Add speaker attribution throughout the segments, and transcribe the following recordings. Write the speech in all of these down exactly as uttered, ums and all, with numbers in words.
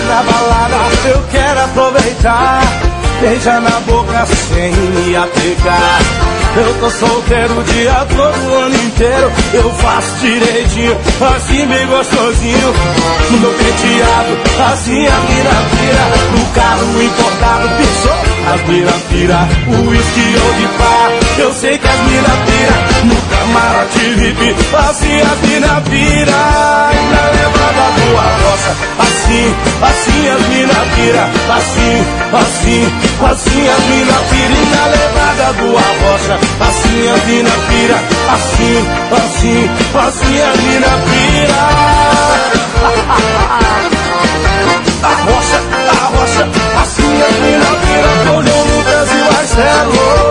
Speaker 1: na balada, eu quero aproveitar. Beija na boca sem me apegar. Eu tô solteiro o dia todo, o ano inteiro. Eu faço direitinho, assim bem gostosinho. No meu penteado, assim a mina pira. No carro importado, pisou, as mina pira. O uísque ou de pá, eu sei que as mina pira. No camarote V I P, assim as mina pira. E na levada do Arrocha, assim, assim as mina pira. Assim, assim, assim as mina pira. E na levada do Arrocha, assim as mina pira. Assim, assim, assim as mina pira. Arrocha, Arrocha, assim as mina pira. Olhou no Brasil, Marcelo.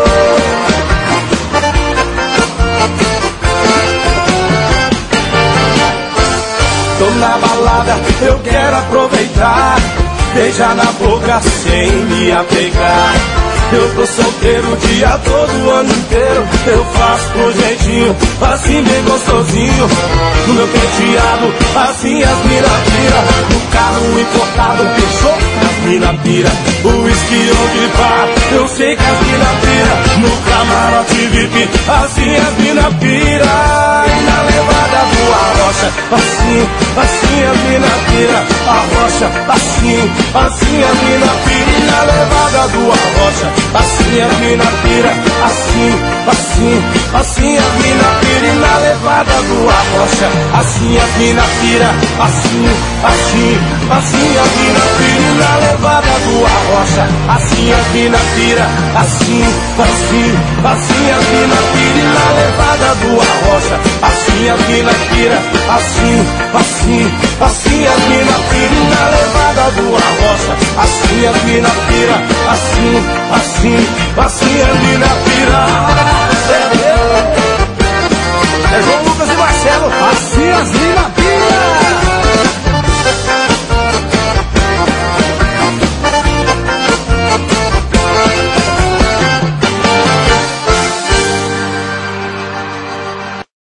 Speaker 1: Tô na balada, eu quero aproveitar. Beijar na boca sem me apegar. Eu tô solteiro o dia todo, o ano inteiro. Eu faço com jeitinho, assim bem gostosinho. No meu penteado, assim as mina pira. No carro importado, fechou, as mina pira. O uísque ou de pá, eu sei que as mina pira. No camarote V I P, assim as mina pira. E na levada do Arrocha, assim, assim as mina pira. Arrocha, assim, assim as mina pira. E na levada do Arrocha, assim a mina pira, assim, assim, assim a mina pira. E na levada do Arrocha, assim a mina pira, assim, assim, assim a mina pira. E na levada do Arrocha, assim a mina pira, assim, assim, assim a mina pira. E na levada do Arrocha, assim a mina pira, assim, assim, assim a mina pira. E na levada do Arrocha, assim a mina pira, assim, assim, assim a mina